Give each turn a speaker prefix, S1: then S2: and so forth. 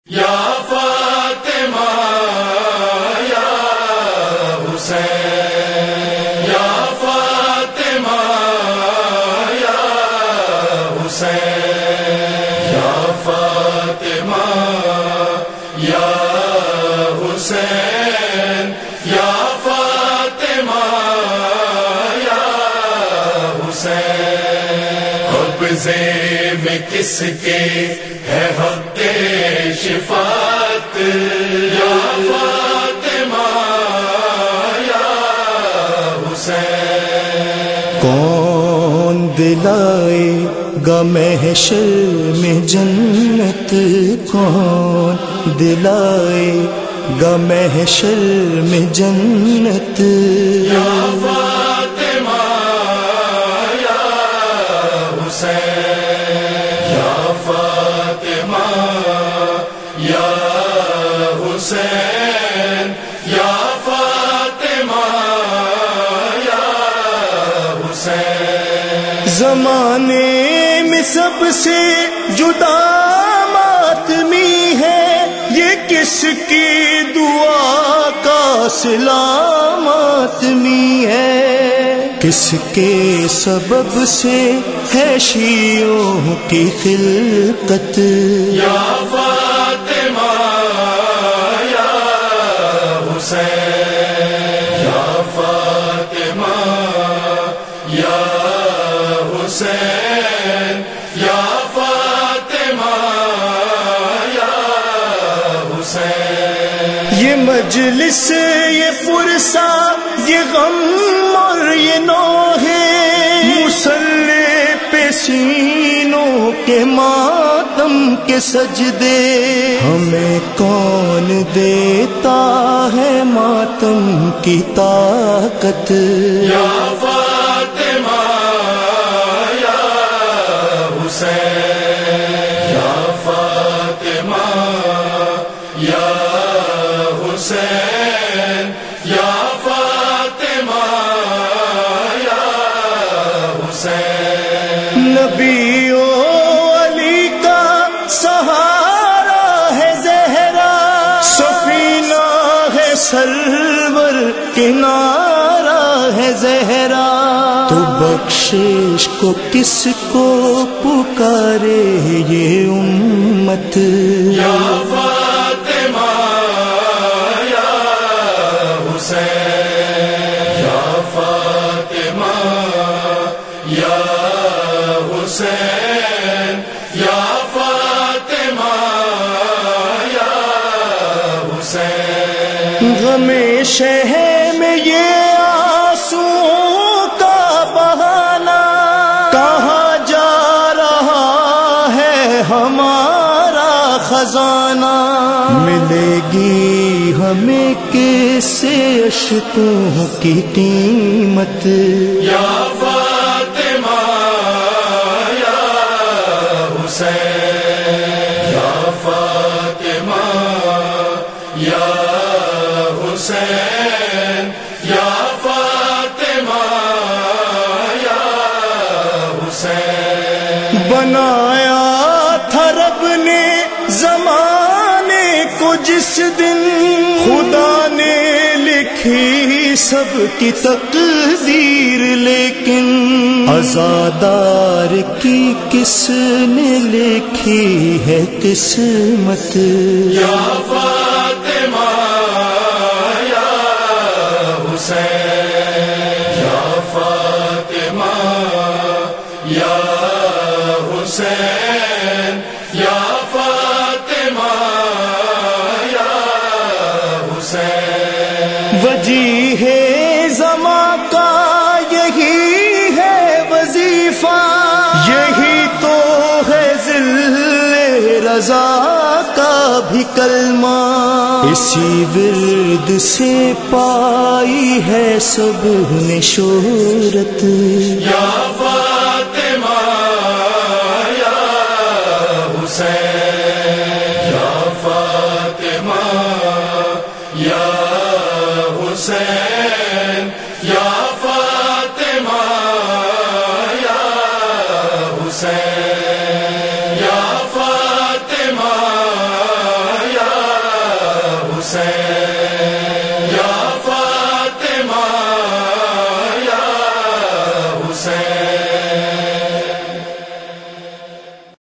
S1: یا فاطمہ یا حسین، یا فاطمہ یا حسین، یا فاطمہ یا حسین، یا فاطمہ یا حسین۔ قبضے میں کس کے ہے حق شفاعت، یا فاطمہ یا حسین۔
S2: کون دلائے گا محشر میں جنت، کون دلائے گا محشر میں جنت،
S1: یا فاطمہ یا حسین، یا فاطمہ یا حسین، یا فاطمہ یا حسین۔
S2: زمانے میں سب سے جدا ماتمی ہے، یہ کس کی دعا کا صلہ ماتمی ہے، کس کے سبب سے ہے شیعوں کی خلقت،
S1: یا فاطمہ یا حسین، یا فاطمہ یا حسین، یا فاطمہ یا حسین۔
S2: یہ مجلس یہ فرسا یہ غم اور یہ نوحے، مصلی پہ سینوں کے ماتم کے سجدے، ہمیں کون دیتا ہے ماتم کی طاقت،
S1: یا فاطمہ یا حسین، یا فاطمہ یا حسین، یا فاطمہ یا حسین۔
S2: نبی و علی کا سہارا ہے زہرا، سفینہ ہے سرور کنارہ ہے زہرا، تو بخشش کو کس کو پکارے یہ امت،
S1: یا فاطمہ یا حسین، یا فاطمہ یا حسین، یا فاطمہ یا حسین۔
S2: غم شہر میں یہ آنسوؤں کا بہانا، کہاں جا رہا ہے ہمارا خزانہ، ملے گی ہمیں کیسے اشکوں کی قیمت،
S1: یا فاطمہ یا حسین، یا فاطمہ یا حسین، یا فاطمہ یا حسین۔
S2: بنایا تھا رب نے زمانے کو جس دن، خدا نے لکھی سب کی تقدیر، لیکن عزادار کی کس نے لکھی ہے قسمت،
S1: یا فاطمہ یا حسین، یا فاطمہ یا حسین، یا فاطمہ یا حسین۔
S2: وجیہ زماں کا یہی ہے وظیفہ، یہی تو ہے ذل رضا کا بھی کلمہ، اسی ورد سے پائی ہے سب نے شہرت،
S1: یا فاطمہ یا حسین، یا فاطمہ یا حسین، یا فاطمہ یا حسین، یا فاطمہ حسین یا فاطمہ یا حسین